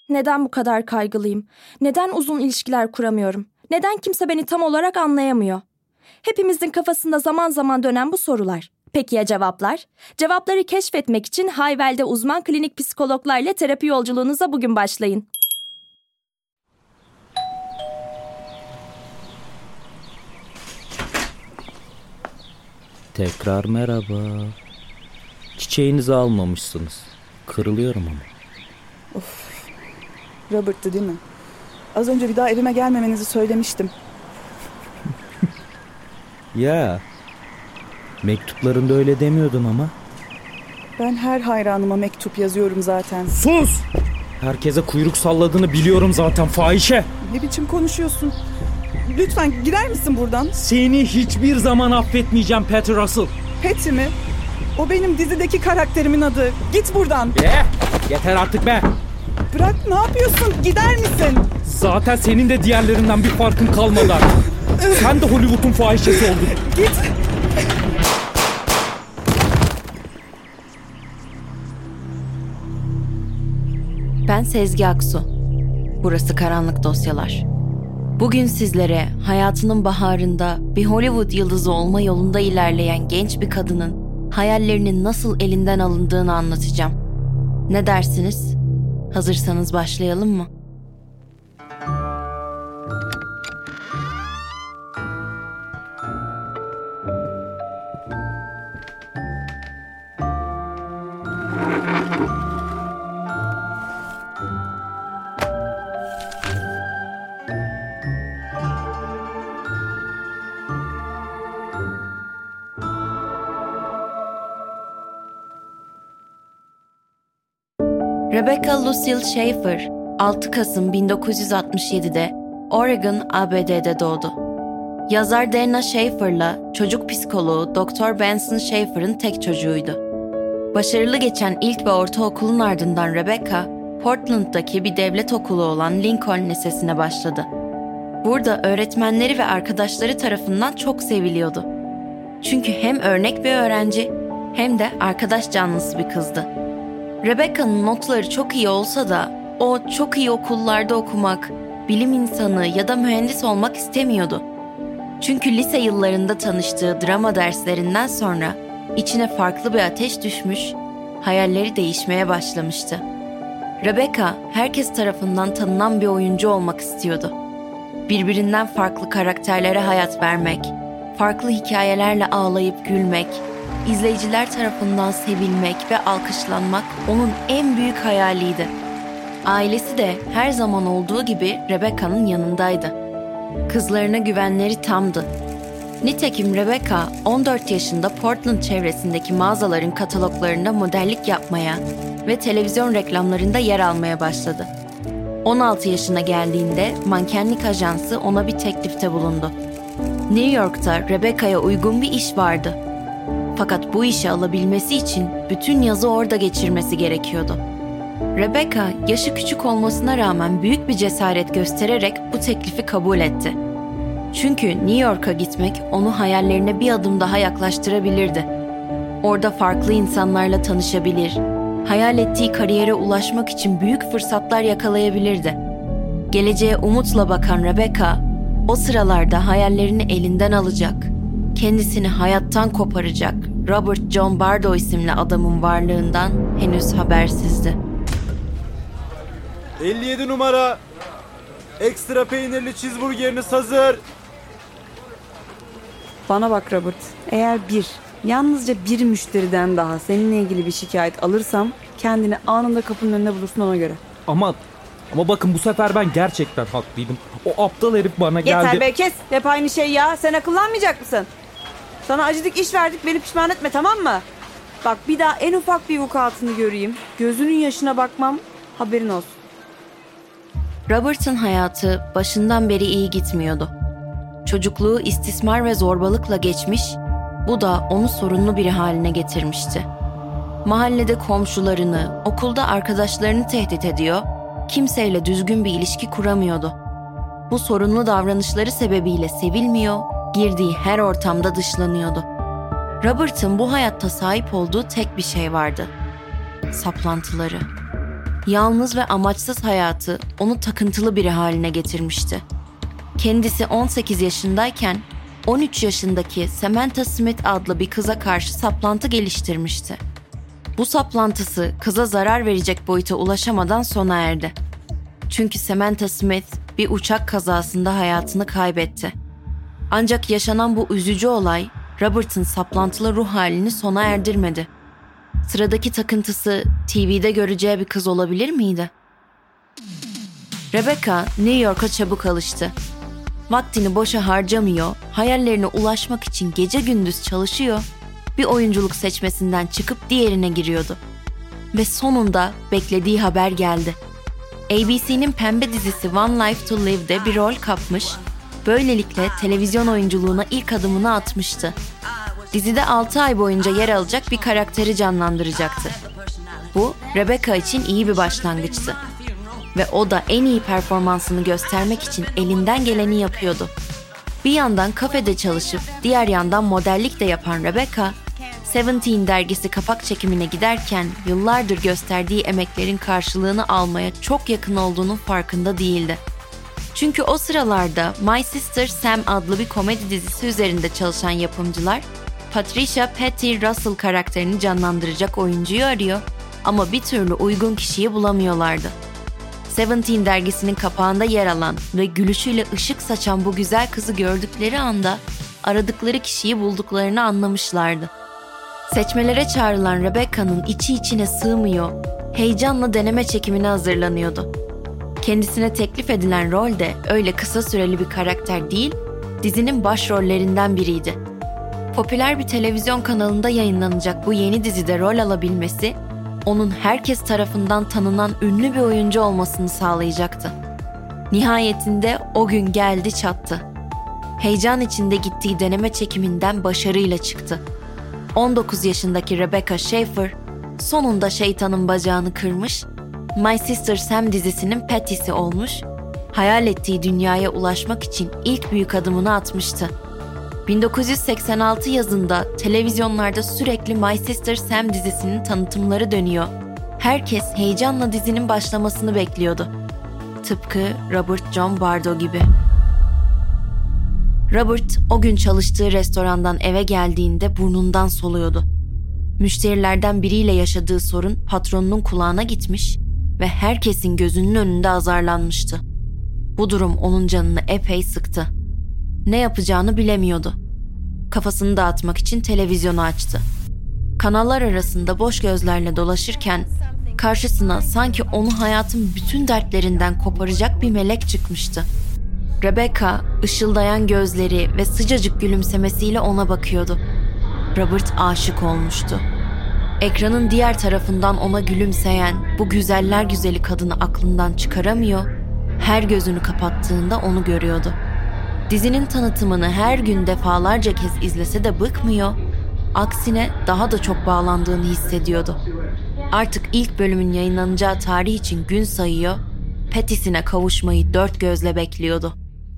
Neden bu kadar kaygılıyım? Neden uzun ilişkiler kuramıyorum? Neden kimse beni tam olarak anlayamıyor? Hepimizin kafasında zaman zaman dönen bu sorular. Peki ya cevaplar? Cevapları keşfetmek için Hayvel'de uzman klinik psikologlarla terapi yolculuğunuza bugün başlayın. Tekrar merhaba. Çiçeğinizi almamışsınız. Kırılıyorum ama. Of. Robert'tı değil mi? Az önce bir daha evime gelmemenizi söylemiştim. Ya. Mektuplarında öyle demiyordun ama. Ben her hayranıma mektup yazıyorum zaten. Sus! Herkese kuyruk salladığını biliyorum zaten fahişe. Ne biçim konuşuyorsun? Lütfen gider misin buradan? Seni hiçbir zaman affetmeyeceğim Peter Russell. Patty mi? O benim dizideki karakterimin adı. Git buradan. Yeter artık be. Bırak, ne yapıyorsun? Gider misin? Zaten senin de diğerlerinden bir farkın kalmadı artık. Sen de Hollywood'un fahişesi oldun. Git. Ben Sezgi Aksu. Burası Karanlık Dosyalar. Bugün sizlere hayatının baharında bir Hollywood yıldızı olma yolunda ilerleyen genç bir kadının hayallerinin nasıl elinden alındığını anlatacağım. Ne dersiniz? Hazırsanız başlayalım mı? Rebecca Lucille Schaeffer, 6 Kasım 1967'de Oregon, ABD'de doğdu. Yazar Dana Schaeffer'la çocuk psikoloğu Dr. Benson Schaeffer'ın tek çocuğuydu. Başarılı geçen ilk ve ortaokulun ardından Rebecca, Portland'daki bir devlet okulu olan Lincoln Lisesi'ne başladı. Burada öğretmenleri ve arkadaşları tarafından çok seviliyordu. Çünkü hem örnek bir öğrenci hem de arkadaş canlısı bir kızdı. Rebecca'nın notları çok iyi olsa da o çok iyi okullarda okumak, bilim insanı ya da mühendis olmak istemiyordu. Çünkü lise yıllarında tanıştığı drama derslerinden sonra içine farklı bir ateş düşmüş, hayalleri değişmeye başlamıştı. Rebecca herkes tarafından tanınan bir oyuncu olmak istiyordu. Birbirinden farklı karakterlere hayat vermek, farklı hikayelerle ağlayıp gülmek, İzleyiciler tarafından sevilmek ve alkışlanmak onun en büyük hayaliydi. Ailesi de her zaman olduğu gibi Rebecca'nın yanındaydı. Kızlarına güvenleri tamdı. Nitekim Rebecca 14 yaşında Portland çevresindeki mağazaların kataloglarında modellik yapmaya ve televizyon reklamlarında yer almaya başladı. 16 yaşına geldiğinde mankenlik ajansı ona bir teklifte bulundu. New York'ta Rebecca'ya uygun bir iş vardı. Fakat bu işi alabilmesi için bütün yazı orada geçirmesi gerekiyordu. Rebecca, yaşı küçük olmasına rağmen büyük bir cesaret göstererek bu teklifi kabul etti. Çünkü New York'a gitmek onu hayallerine bir adım daha yaklaştırabilirdi. Orada farklı insanlarla tanışabilir, hayal ettiği kariyere ulaşmak için büyük fırsatlar yakalayabilirdi. Geleceğe umutla bakan Rebecca, o sıralarda hayallerini elinden alacak, kendisini hayattan koparacak Robert John Bardo isimli adamın varlığından henüz habersizdi. 57 numara, ekstra peynirli cheeseburgeriniz hazır. Bana bak Robert, eğer yalnızca bir müşteriden daha seninle ilgili bir şikayet alırsam kendini anında kapının önünde bulursun, ona göre. Ama bakın bu sefer ben gerçekten haklıydım. O aptal herif bana geldi. Yeter be, kes. Hep aynı şey ya. Sen akıllanmayacak mısın? Sana acıdık, iş verdik, beni pişman etme, tamam mı? Bak, bir daha en ufak bir vukuatını göreyim, gözünün yaşına bakmam, haberin olsun. Robert'ın hayatı başından beri iyi gitmiyordu. Çocukluğu istismar ve zorbalıkla geçmiş, bu da onu sorunlu biri haline getirmişti. Mahallede komşularını, okulda arkadaşlarını tehdit ediyor, kimseyle düzgün bir ilişki kuramıyordu. Bu sorunlu davranışları sebebiyle sevilmiyor, girdiği her ortamda dışlanıyordu. Robert'ın bu hayatta sahip olduğu tek bir şey vardı: saplantıları. Yalnız ve amaçsız hayatı onu takıntılı biri haline getirmişti. Kendisi 18 yaşındayken 13 yaşındaki Samantha Smith adlı bir kıza karşı saplantı geliştirmişti. Bu saplantısı kıza zarar verecek boyuta ulaşamadan sona erdi. Çünkü Samantha Smith bir uçak kazasında hayatını kaybetti. Ancak yaşanan bu üzücü olay Robert'ın saplantılı ruh halini sona erdirmedi. Sıradaki takıntısı TV'de göreceği bir kız olabilir miydi? Rebecca New York'a çabuk alıştı. Vaktini boşa harcamıyor, hayallerine ulaşmak için gece gündüz çalışıyor, bir oyunculuk seçmesinden çıkıp diğerine giriyordu. Ve sonunda beklediği haber geldi. ABC'nin pembe dizisi One Life to Live'de bir rol kapmış, böylelikle televizyon oyunculuğuna ilk adımını atmıştı. Dizide 6 ay boyunca yer alacak bir karakteri canlandıracaktı. Bu, Rebecca için iyi bir başlangıçtı. Ve o da en iyi performansını göstermek için elinden geleni yapıyordu. Bir yandan kafede çalışıp diğer yandan modellik de yapan Rebecca, Seventeen dergisi kapak çekimine giderken yıllardır gösterdiği emeklerin karşılığını almaya çok yakın olduğunun farkında değildi. Çünkü o sıralarda My Sister Sam adlı bir komedi dizisi üzerinde çalışan yapımcılar, Patricia Patty Russell karakterini canlandıracak oyuncuyu arıyor ama bir türlü uygun kişiyi bulamıyorlardı. Seventeen dergisinin kapağında yer alan ve gülüşüyle ışık saçan bu güzel kızı gördükleri anda aradıkları kişiyi bulduklarını anlamışlardı. Seçmelere çağrılan Rebecca'nın içi içine sığmıyor, heyecanla deneme çekimine hazırlanıyordu. Kendisine teklif edilen rol de öyle kısa süreli bir karakter değil, dizinin başrollerinden biriydi. Popüler bir televizyon kanalında yayınlanacak bu yeni dizide rol alabilmesi, onun herkes tarafından tanınan ünlü bir oyuncu olmasını sağlayacaktı. Nihayetinde o gün geldi çattı. Heyecan içinde gittiği deneme çekiminden başarıyla çıktı. 19 yaşındaki Rebecca Schaeffer sonunda şeytanın bacağını kırmış, My Sister Sam dizisinin Patty'si olmuş, hayal ettiği dünyaya ulaşmak için ilk büyük adımını atmıştı. 1986 yazında televizyonlarda sürekli My Sister Sam dizisinin tanıtımları dönüyor. Herkes heyecanla dizinin başlamasını bekliyordu. Tıpkı Robert John Bardo gibi. Robert o gün çalıştığı restorandan eve geldiğinde burnundan soluyordu. Müşterilerden biriyle yaşadığı sorun patronunun kulağına gitmiş ve herkesin gözünün önünde azarlanmıştı. Bu durum onun canını epey sıktı. Ne yapacağını bilemiyordu. Kafasını dağıtmak için televizyonu açtı. Kanallar arasında boş gözlerle dolaşırken karşısına sanki onu hayatın bütün dertlerinden koparacak bir melek çıkmıştı. Rebecca, ışıldayan gözleri ve sıcacık gülümsemesiyle ona bakıyordu. Robert aşık olmuştu. Ekranın diğer tarafından ona gülümseyen bu güzeller güzeli kadını aklından çıkaramıyor, her gözünü kapattığında onu görüyordu. Dizinin tanıtımını her gün defalarca kez izlese de bıkmıyor, aksine daha da çok bağlandığını hissediyordu. Artık ilk bölümün yayınlanacağı tarih için gün sayıyor, Patty'sine kavuşmayı dört gözle bekliyordu.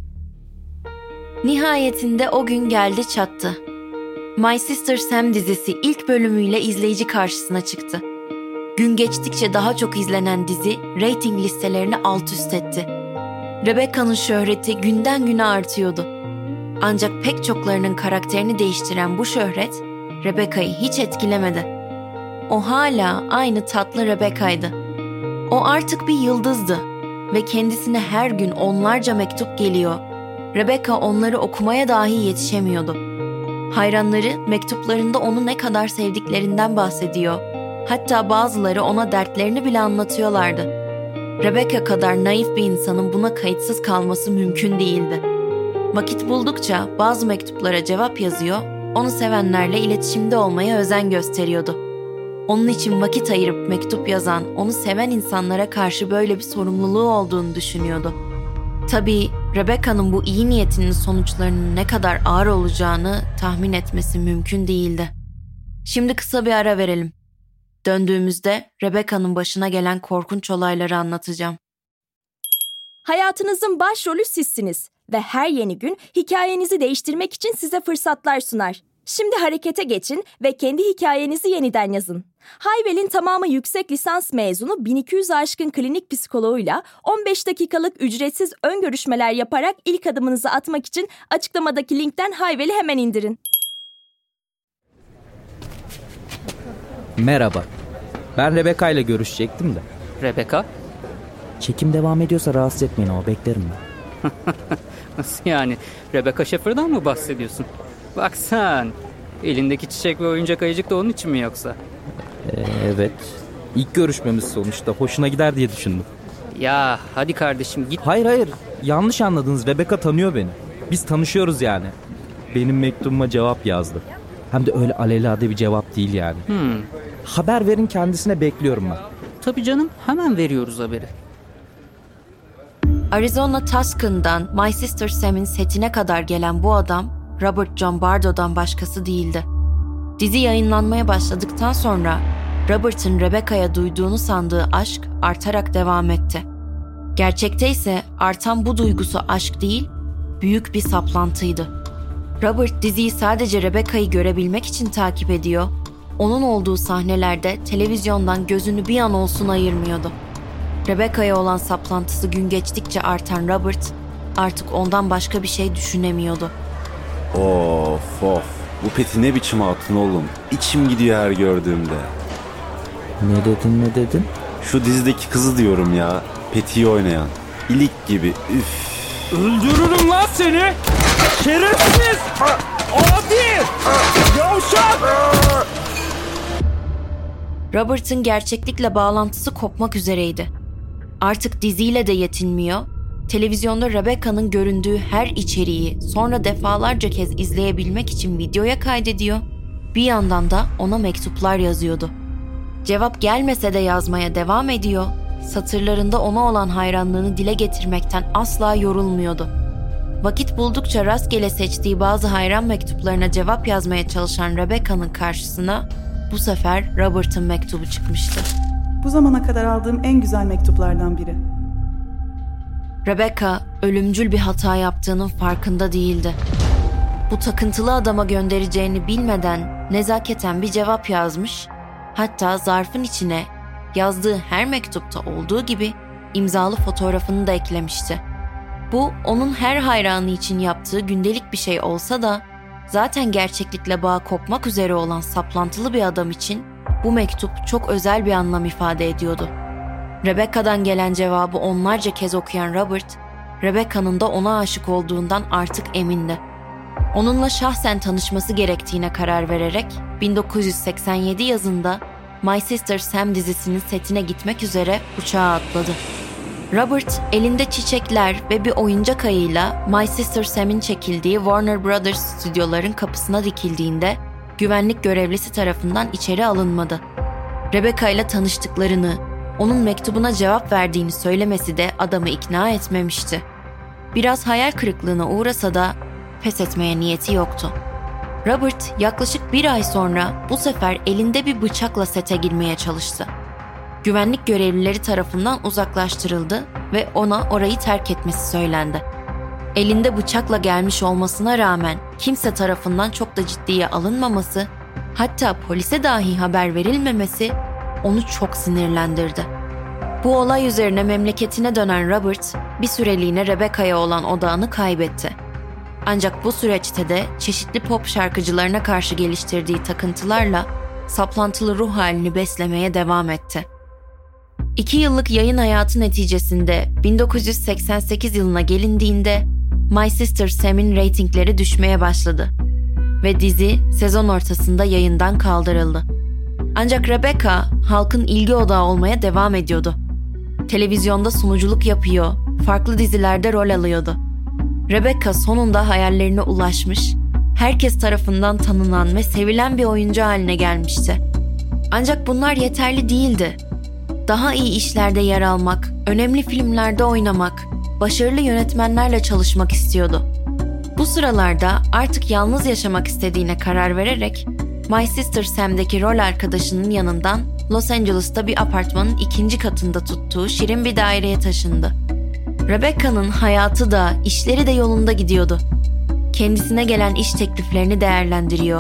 Nihayetinde o gün geldi çattı. My Sister Sam dizisi ilk bölümüyle izleyici karşısına çıktı. Gün geçtikçe daha çok izlenen dizi reyting listelerini alt üst etti. Rebecca'nın şöhreti günden güne artıyordu. Ancak pek çoklarının karakterini değiştiren bu şöhret Rebecca'yı hiç etkilemedi. O hala aynı tatlı Rebecca'ydı. O artık bir yıldızdı ve kendisine her gün onlarca mektup geliyor. Rebecca onları okumaya dahi yetişemiyordu. Hayranları mektuplarında onu ne kadar sevdiklerinden bahsediyor. Hatta bazıları ona dertlerini bile anlatıyorlardı. Rebecca kadar naif bir insanın buna kayıtsız kalması mümkün değildi. Vakit buldukça bazı mektuplara cevap yazıyor, onu sevenlerle iletişimde olmaya özen gösteriyordu. Onun için vakit ayırıp mektup yazan, onu seven insanlara karşı böyle bir sorumluluğu olduğunu düşünüyordu. Tabii Rebecca'nın bu iyi niyetinin sonuçlarının ne kadar ağır olacağını tahmin etmesi mümkün değildi. Şimdi kısa bir ara verelim. Döndüğümüzde Rebecca'nın başına gelen korkunç olayları anlatacağım. Hayatınızın başrolü sizsiniz ve her yeni gün hikayenizi değiştirmek için size fırsatlar sunar. Şimdi harekete geçin ve kendi hikayenizi yeniden yazın. Hayvel'in tamamı yüksek lisans mezunu 1200 aşkın klinik psikoloğuyla 15 dakikalık ücretsiz ön görüşmeler yaparak ilk adımınızı atmak için açıklamadaki linkten Hayvel'i hemen indirin. Merhaba. Ben Rebecca ile görüşecektim de. Rebecca? Çekim devam ediyorsa rahatsız etmeyin ama beklerim ben. Nasıl yani? Rebecca Schaeffer'dan mı bahsediyorsun? Bak sen. Elindeki çiçek ve oyuncak ayıcık da onun için mi yoksa? Evet. İlk görüşmemiz sonuçta. Hoşuna gider diye düşündüm. Ya hadi kardeşim git. Hayır. Yanlış anladınız. Rebecca tanıyor beni. Biz tanışıyoruz yani. Benim mektubuma cevap yazdı. Hem de öyle alelade bir cevap değil yani. Haber verin kendisine, bekliyorum ben. Tabii canım, hemen veriyoruz haberi. Arizona Tuscan'dan My Sister Sam'in setine kadar gelen bu adam Robert John Bardo'dan başkası değildi. Dizi yayınlanmaya başladıktan sonra Robert'ın Rebecca'ya duyduğunu sandığı aşk artarak devam etti. Gerçekte ise artan bu duygusu aşk değil, büyük bir saplantıydı. Robert diziyi sadece Rebecca'yı görebilmek için takip ediyor, onun olduğu sahnelerde televizyondan gözünü bir an olsun ayırmıyordu. Rebecca'ya olan saplantısı gün geçtikçe artan Robert artık ondan başka bir şey düşünemiyordu. Of. Bu Peti ne biçim hatun oğlum. İçim gidiyor her gördüğümde. Ne dedin? Şu dizideki kızı diyorum ya. Peti'yi oynayan. İlik gibi. Üf. Öldürürüm lan seni! Şerefsiz! Abi! Yavşak! Robert'ın gerçeklikle bağlantısı kopmak üzereydi. Artık diziyle de yetinmiyor, televizyonda Rebecca'nın göründüğü her içeriği sonra defalarca kez izleyebilmek için videoya kaydediyor, bir yandan da ona mektuplar yazıyordu. Cevap gelmese de yazmaya devam ediyor, satırlarında ona olan hayranlığını dile getirmekten asla yorulmuyordu. Vakit buldukça rastgele seçtiği bazı hayran mektuplarına cevap yazmaya çalışan Rebecca'nın karşısına bu sefer Robert'ın mektubu çıkmıştı. Bu zamana kadar aldığım en güzel mektuplardan biri. Rebecca ölümcül bir hata yaptığının farkında değildi. Bu takıntılı adama göndereceğini bilmeden nezaketen bir cevap yazmış, hatta zarfın içine yazdığı her mektupta olduğu gibi imzalı fotoğrafını da eklemişti. Bu onun her hayranı için yaptığı gündelik bir şey olsa da zaten gerçeklikle bağ kopmak üzere olan saplantılı bir adam için bu mektup çok özel bir anlam ifade ediyordu. Rebecca'dan gelen cevabı onlarca kez okuyan Robert, Rebecca'nın da ona aşık olduğundan artık emindi. Onunla şahsen tanışması gerektiğine karar vererek 1987 yazında My Sister Sam dizisinin setine gitmek üzere uçağa atladı. Robert elinde çiçekler ve bir oyuncak ayıyla My Sister Sam'in çekildiği Warner Brothers stüdyoların kapısına dikildiğinde güvenlik görevlisi tarafından içeri alınmadı. Rebecca ile tanıştıklarını, onun mektubuna cevap verdiğini söylemesi de adamı ikna etmemişti. Biraz hayal kırıklığına uğrasa da pes etmeye niyeti yoktu. Robert yaklaşık 1 ay sonra bu sefer elinde bir bıçakla sete girmeye çalıştı. Güvenlik görevlileri tarafından uzaklaştırıldı ve ona orayı terk etmesi söylendi. Elinde bıçakla gelmiş olmasına rağmen kimse tarafından çok da ciddiye alınmaması, hatta polise dahi haber verilmemesi onu çok sinirlendirdi. Bu olay üzerine memleketine dönen Robert bir süreliğine Rebecca'ya olan odağını kaybetti. Ancak bu süreçte de çeşitli pop şarkıcılarına karşı geliştirdiği takıntılarla saplantılı ruh halini beslemeye devam etti. 2 yıllık yayın hayatı neticesinde 1988 yılına gelindiğinde My Sister Sam'in reytingleri düşmeye başladı ve dizi sezon ortasında yayından kaldırıldı. Ancak Rebecca halkın ilgi odağı olmaya devam ediyordu. Televizyonda sunuculuk yapıyor, farklı dizilerde rol alıyordu. Rebecca sonunda hayallerine ulaşmış, herkes tarafından tanınan ve sevilen bir oyuncu haline gelmişti. Ancak bunlar yeterli değildi. Daha iyi işlerde yer almak, önemli filmlerde oynamak, başarılı yönetmenlerle çalışmak istiyordu. Bu sıralarda artık yalnız yaşamak istediğine karar vererek My Sister Sam'deki rol arkadaşının yanından Los Angeles'ta bir apartmanın 2. katında tuttuğu şirin bir daireye taşındı. Rebecca'nın hayatı da, işleri de yolunda gidiyordu. Kendisine gelen iş tekliflerini değerlendiriyor,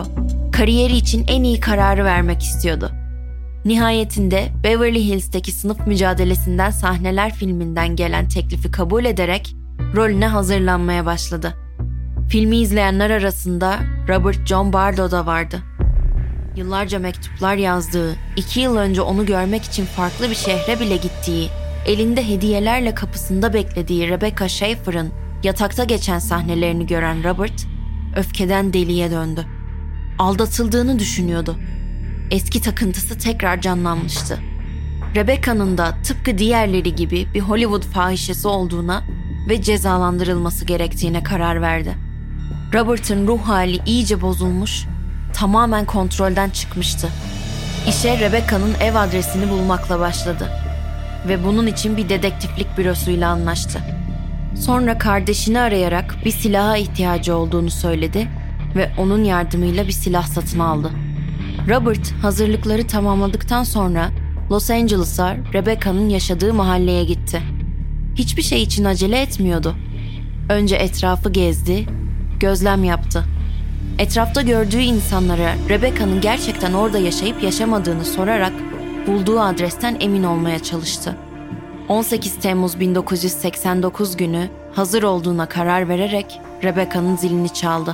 Kariyeri için en iyi kararı vermek istiyordu. Nihayetinde Beverly Hills'teki sınıf mücadelesinden sahneler filminden gelen teklifi kabul ederek rolüne hazırlanmaya başladı. Filmi izleyenler arasında Robert John Bardo da vardı. Yıllarca mektuplar yazdığı, 2 yıl önce onu görmek için farklı bir şehre bile gittiği, elinde hediyelerle kapısında beklediği Rebecca Schaeffer'ın yatakta geçen sahnelerini gören Robert, öfkeden deliye döndü. Aldatıldığını düşünüyordu. Eski takıntısı tekrar canlanmıştı. Rebecca'nın da tıpkı diğerleri gibi bir Hollywood fahişesi olduğuna ve cezalandırılması gerektiğine karar verdi. Robert'ın ruh hali iyice bozulmuş, tamamen kontrolden çıkmıştı. İşe Rebecca'nın ev adresini bulmakla başladı ve bunun için bir dedektiflik bürosuyla anlaştı. Sonra kardeşini arayarak bir silaha ihtiyacı olduğunu söyledi ve onun yardımıyla bir silah satın aldı. Robert hazırlıkları tamamladıktan sonra Los Angeles'a Rebecca'nın yaşadığı mahalleye gitti. Hiçbir şey için acele etmiyordu. Önce etrafı gezdi, gözlem yaptı. Etrafta gördüğü insanlara Rebecca'nın gerçekten orada yaşayıp yaşamadığını sorarak bulduğu adresten emin olmaya çalıştı. 18 Temmuz 1989 günü hazır olduğuna karar vererek Rebecca'nın zilini çaldı.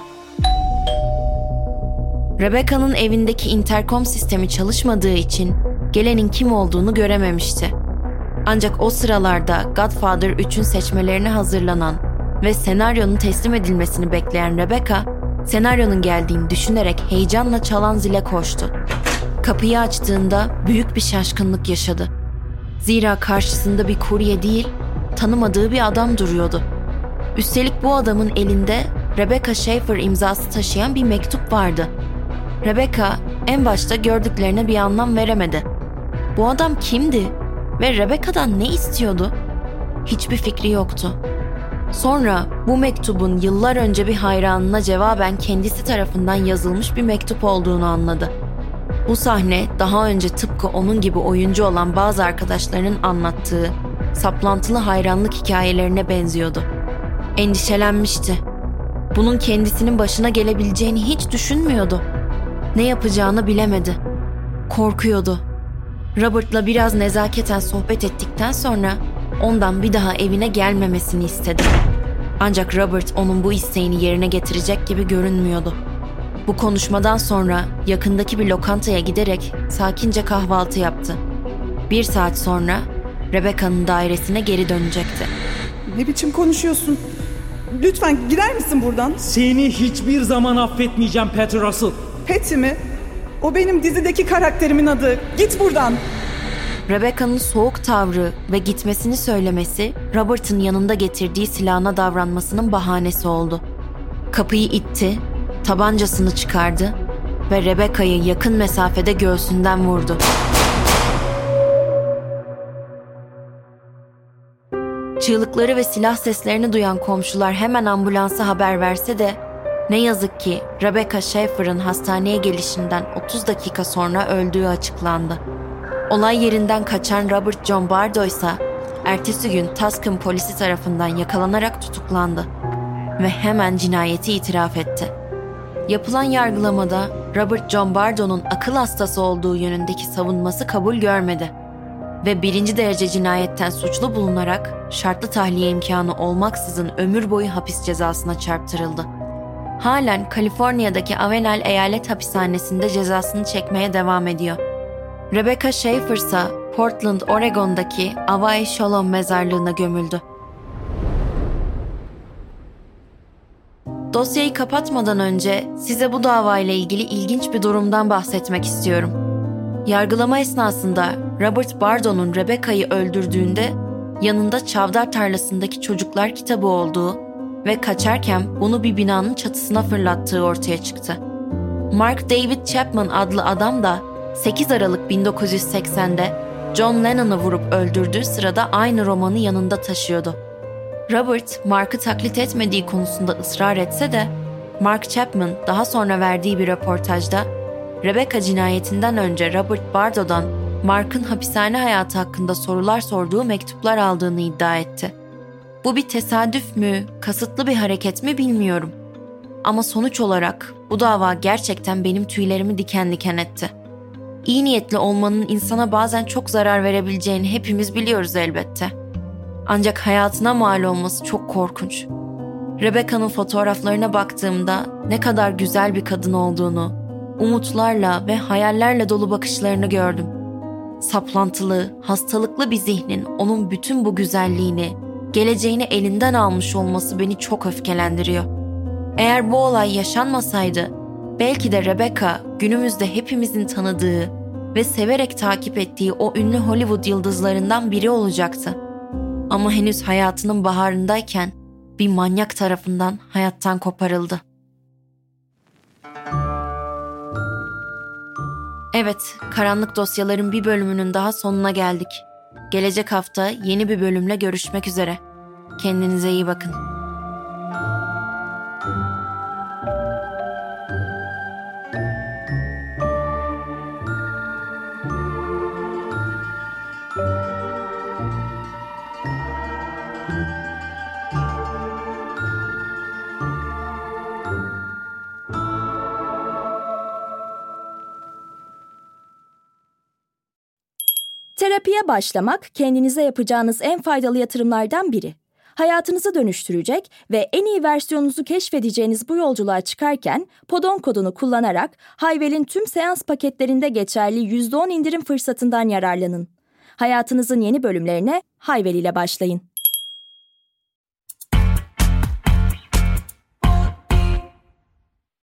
Rebecca'nın evindeki interkom sistemi çalışmadığı için gelenin kim olduğunu görememişti. Ancak o sıralarda Godfather 3'ün seçmelerine hazırlanan ve senaryonun teslim edilmesini bekleyen Rebecca, senaryonun geldiğini düşünerek heyecanla çalan zile koştu. Kapıyı açtığında büyük bir şaşkınlık yaşadı. Zira karşısında bir kurye değil, tanımadığı bir adam duruyordu. Üstelik bu adamın elinde Rebecca Schaeffer imzası taşıyan bir mektup vardı. Rebecca en başta gördüklerine bir anlam veremedi. Bu adam kimdi ve Rebecca'dan ne istiyordu? Hiçbir fikri yoktu. Sonra bu mektubun yıllar önce bir hayranına cevaben kendisi tarafından yazılmış bir mektup olduğunu anladı. Bu sahne daha önce tıpkı onun gibi oyuncu olan bazı arkadaşlarının anlattığı saplantılı hayranlık hikayelerine benziyordu. Endişelenmişti. Bunun kendisinin başına gelebileceğini hiç düşünmüyordu. Ne yapacağını bilemedi. Korkuyordu. Robert'la biraz nezaketen sohbet ettikten sonra ondan bir daha evine gelmemesini istedi. Ancak Robert onun bu isteğini yerine getirecek gibi görünmüyordu. Bu konuşmadan sonra yakındaki bir lokantaya giderek sakince kahvaltı yaptı. 1 saat sonra Rebecca'nın dairesine geri dönecekti. Ne biçim konuşuyorsun? Lütfen gider misin buradan? Seni hiçbir zaman affetmeyeceğim Peter Russell. Patty mi? O benim dizideki karakterimin adı. Git buradan. Rebecca'nın soğuk tavrı ve gitmesini söylemesi Robert'ın yanında getirdiği silahına davranmasının bahanesi oldu. Kapıyı itti, tabancasını çıkardı ve Rebecca'yı yakın mesafede göğsünden vurdu. Çığlıkları ve silah seslerini duyan komşular hemen ambulansa haber verse de ne yazık ki Rebecca Schaeffer'ın hastaneye gelişinden 30 dakika sonra öldüğü açıklandı. Olay yerinden kaçan Robert John Bardo ise ertesi gün Tucson polisi tarafından yakalanarak tutuklandı ve hemen cinayeti itiraf etti. Yapılan yargılamada Robert John Bardo'nun akıl hastası olduğu yönündeki savunması kabul görmedi ve 1. derece cinayetten suçlu bulunarak şartlı tahliye imkanı olmaksızın ömür boyu hapis cezasına çarptırıldı. Halen Kaliforniya'daki Avenel Eyalet Hapishanesi'nde cezasını çekmeye devam ediyor. Rebecca Schaeffer ise Portland, Oregon'daki Avai Shalom mezarlığına gömüldü. Dosyayı kapatmadan önce size bu davayla ilgili ilginç bir durumdan bahsetmek istiyorum. Yargılama esnasında Robert Bardo'nun Rebecca'yı öldürdüğünde yanında çavdar tarlasındaki çocuklar kitabı olduğu ve kaçarken bunu bir binanın çatısına fırlattığı ortaya çıktı. Mark David Chapman adlı adam da 8 Aralık 1980'de John Lennon'ı vurup öldürdüğü sırada aynı romanı yanında taşıyordu. Robert, Mark'ı taklit etmediği konusunda ısrar etse de Mark Chapman daha sonra verdiği bir röportajda Rebecca cinayetinden önce Robert Bardo'dan Mark'ın hapishane hayatı hakkında sorular sorduğu mektuplar aldığını iddia etti. Bu bir tesadüf mü, kasıtlı bir hareket mi bilmiyorum. Ama sonuç olarak Bu dava gerçekten benim tüylerimi diken diken etti. İyi niyetli olmanın insana bazen çok zarar verebileceğini hepimiz biliyoruz elbette. Ancak hayatına mal olması çok korkunç. Rebecca'nın fotoğraflarına baktığımda ne kadar güzel bir kadın olduğunu, umutlarla ve hayallerle dolu bakışlarını gördüm. Saplantılı, hastalıklı bir zihnin onun bütün bu güzelliğini, geleceğini elinden almış olması beni çok öfkelendiriyor. Eğer bu olay yaşanmasaydı, belki de Rebecca günümüzde hepimizin tanıdığı ve severek takip ettiği o ünlü Hollywood yıldızlarından biri olacaktı. Ama henüz hayatının baharındayken bir manyak tarafından hayattan koparıldı. Evet, Karanlık Dosyaların bir bölümünün daha sonuna geldik. Gelecek hafta yeni bir bölümle görüşmek üzere. Kendinize iyi bakın. Terapiye başlamak kendinize yapacağınız en faydalı yatırımlardan biri. Hayatınızı dönüştürecek ve en iyi versiyonunuzu keşfedeceğiniz bu yolculuğa çıkarken Podon kodunu kullanarak Hayvel'in tüm seans paketlerinde geçerli %10 indirim fırsatından yararlanın. Hayatınızın yeni bölümlerine Hayvel ile başlayın.